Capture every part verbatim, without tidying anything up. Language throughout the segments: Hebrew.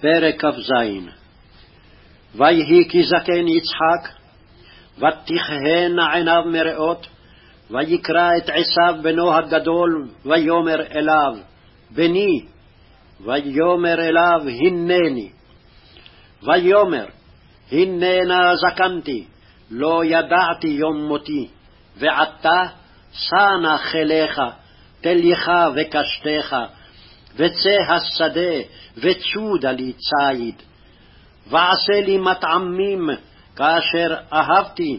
פרק כ"ז. ויהי כי זקן יצחק, ותכהנה עיניו מראות, ויקרא את עשיו בנו הגדול, ויאמר אליו, בני, ויאמר אליו, הנני. ויאמר, הננה זקנתי, לא ידעתי יום מותי, ועתה שא חיליך, תלייך וקשתך, וצא השדה, וצודה לי ציד. ועשה לי מטעמים כאשר אהבתי,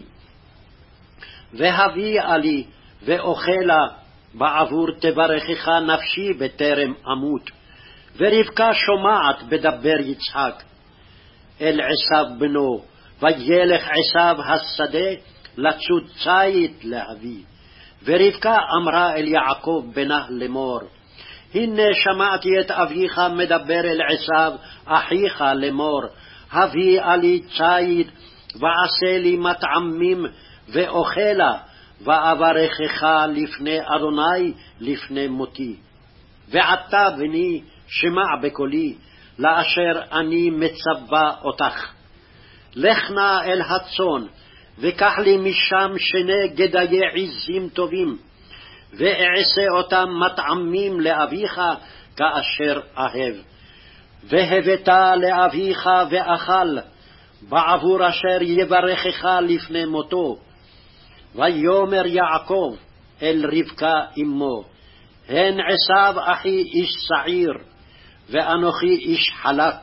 והביאה לי ואוכלה, בעבור תברכך נפשי בטרם אמות. ורבקה שומעת בדבר יצחק אל עשיו בנו, וילך עשיו השדה לצוד ציד להביא. ורבקה אמרה אל יעקב בנה לאמור, הנה שמעתי את אביך מדבר אל עשיו אחיך לאמור, הביאה לי ציד, ועשה לי מטעמים ואוכלה, ואברכך לפני אדוני לפני מותי. ועתה בני שמע בקולי, לאשר אני מצווה אותך. לך נא אל הצאן, וקח לי משם שני גדיי עזים טובים, ואעשה אותם מטעמים לאביך כאשר אהב. והבאת לאביך ואכל, בעבור אשר יברכך לפני מותו. ויאמר יעקב אל רבקה אמו, הן עשיו אחי איש שעיר, ואנוכי איש חלק.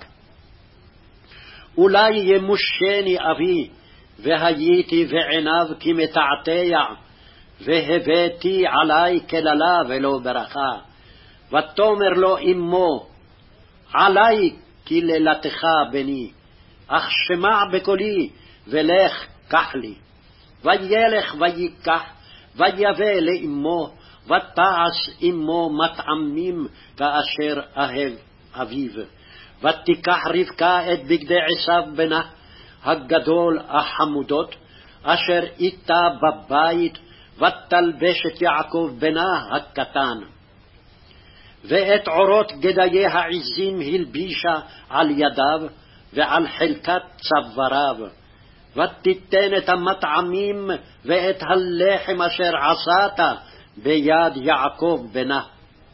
אולי ימושני אבי, והייתי בעיניו כמתעתע, והבאתי עלי כללה ולא ברכה. ותאמר לו אמו, עלי קללתך בני, אך שמע בקולי, ולך קח לי. וילך ויקח, ויבא לאמו, ותעש אמו מטעמים כאשר אהב אביו. ותיקח רבקה את בגדי עשיו בנה הגדול החמודות, אשר איתה בבית, ותלבש את יעקב בנה הקטן. ואת עורות גדיי העזים הלבישה על ידיו, ועל חלקת צוואריו. ותיתן את המטעמים ואת הלחם אשר עשת ביד יעקב בנה.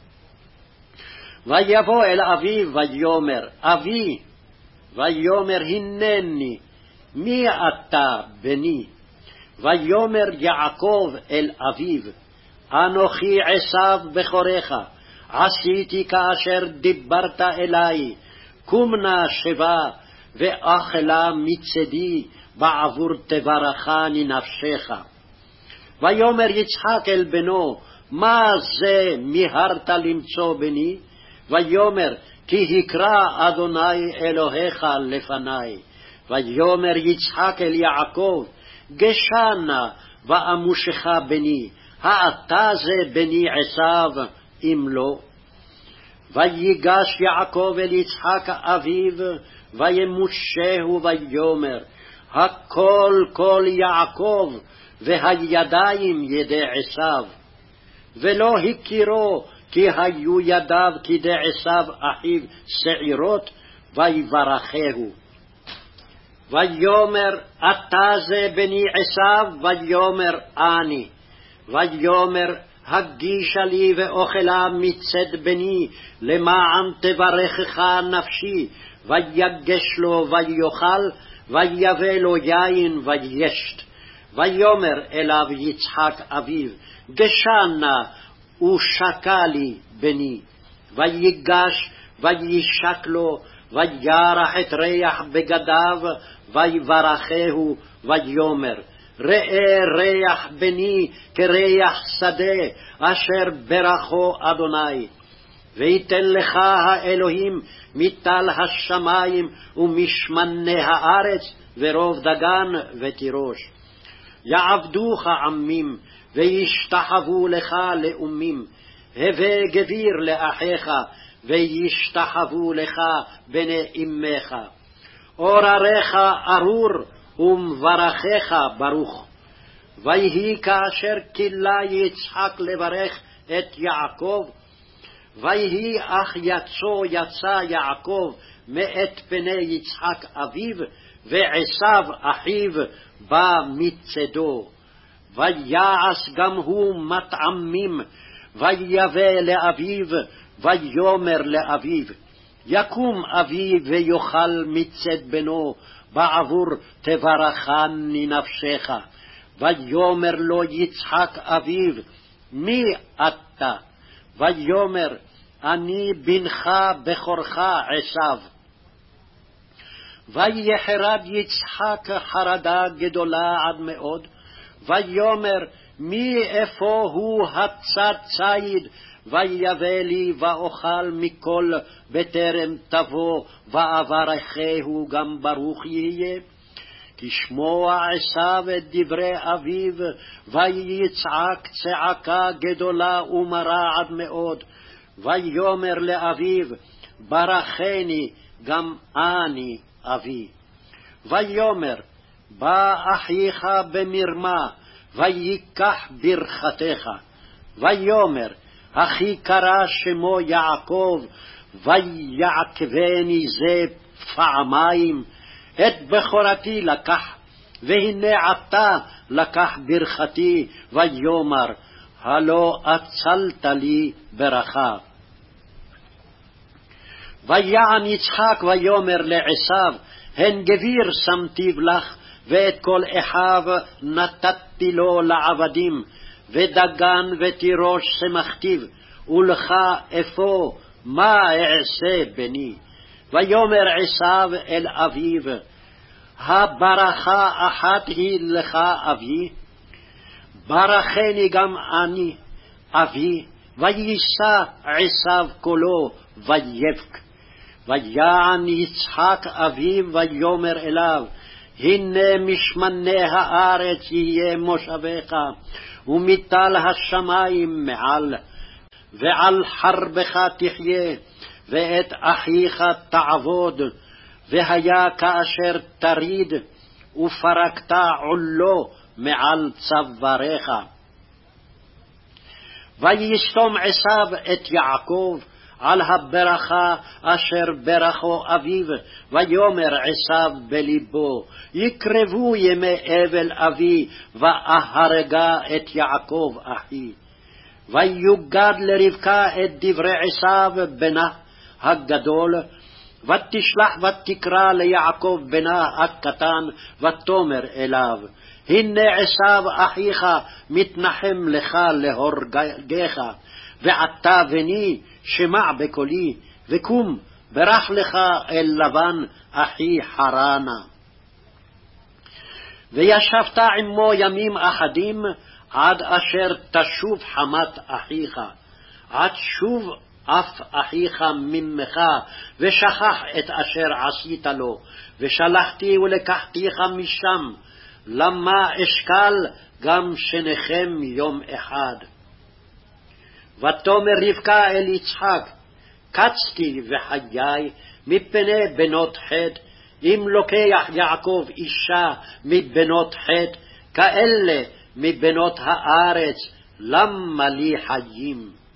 ויבוא אל אביו ויאמר, אבי. ויאמר, הנני, מי אתה בני? ויאמר יעקב אל אביו, אנוכי עשיו בכורך, עשיתי כאשר דיברת אלי, קום נא שבה ואכלה מצדי, בעבור תברכני נפשך. ויאמר יצחק אל בנו, מה זה מיהרת למצוא בני? ויאמר, כי הקרא אדוני אלוהיך לפני. ויאמר יצחק אל יעקב, גשנה ואמושך בני, האתה זה בני עשיו אם לא? ויגש יעקב אל יצחק אביו, וימושהו ויאמר, הכל כל יעקב, והידיים ידי עשיו. ולא הכירו, כי היו ידיו כדי עשיו אחיו שעירות, ויברכהו. ויאמר, אתה זה בני עשיו? ויאמר, אני. ויאמר, הגישה לי ואוכלה מצד בני, למען תברכך נפשי. ויגש לו ויאכל, ויבא לו יין וישת. ויאמר אליו יצחק אביו, גשנה ושקע לי בני. ויגש וישק לו, וירח את ריח בגדיו, ויברכהו, ויאמר, ראה ריח בני כריח שדה, אשר ברכו אדוני. ויתן לך האלוהים מטל השמיים ומשמני הארץ, ורוב דגן ותירוש. יעבדוך עמים, וישתחוו לך לאומים. הווה גביר לאחיך, וישתחוו לך בני אמך. אורריך ארור, ומברכך ברוך. ויהי כאשר כילה יצחק לברך את יעקב, ויהי אך יצא יצא יעקב מאת פני יצחק אביו, ועשיו אחיו בא מצדו. ויעש גם הוא מטעמים, ויבא לאביו, ויאמר לאביו, יקום אבי ויאכל מצד בנו, בעבור תברכני נפשך. ויאמר לו יצחק אביו, מי אתה? ויאמר, אני בנך בכורך עשיו. ויחרד יצחק חרדה גדולה עד מאוד, ויאמר, מי איפה הוא הצד ציד, ויבא לי ואוכל מכל בטרם תבוא, ואברכהו גם ברוך יהיה. כשמוע עשיו את דברי אביו, ויצעק צעקה גדולה ומרה עד מאוד. ויאמר לאביו, ברכני גם אני אבי. ויאמר, בא אחיך במרמה, ויקח ברכתך. ויאמר, אחי קרא שמו יעקב, ויעקבני זה פעמיים. את בכורתי לקח, והנה עתה לקח ברכתי. ויאמר, הלא אצלת לי ברכה. ויען יצחק ויאמר לעשיו, הן גביר שמתיו לך, ואת כל אחיו נתתי לו לעבדים, ודגן ותירוש שמחתיו, ולך אפוא מה אעשה בני? ויאמר עשיו אל אביו, הברכה אחת היא לך אבי, ברכני גם אני אבי. ויישא עשיו קולו ויבך. ויען יצחק אביו ויאמר אליו, הנה משמני הארץ יהיה מושבך, ומטל השמים מעל, ועל חרבך תחיה, ואת אחיך תעבוד, והיה כאשר תריד, ופרקת עולו מעל צוואריך. ויסתום עשיו את יעקב על הברכה אשר ברכו אביו. ויאמר עשיו בלבו, יקרבו ימי אבל אבי, ואהרגה את יעקב אחי. ויוגד לרבקה את דברי עשיו בנה הגדול, ותשלח ותקרא ליעקב בנה הקטן, ותאמר אליו, הנה עשיו אחיך מתנחם לך להורגך, ועתה בני שמע בקולי, וקום ברח לך אל לבן אחי חרנה. וישבת עמו ימים אחדים, עד אשר תשוב חמת אחיך, עד שוב אף אחיך ממך, ושכח את אשר עשית לו, ושלחתי ולקחתיך משם, למה אשקל גם שניכם יום אחד. ותאמר רבקה אל יצחק, קצתי וחיי מפני בנות חטא, אם לוקח יעקב אישה מבנות חטא, כאלה מבנות הארץ, למה לי חיים?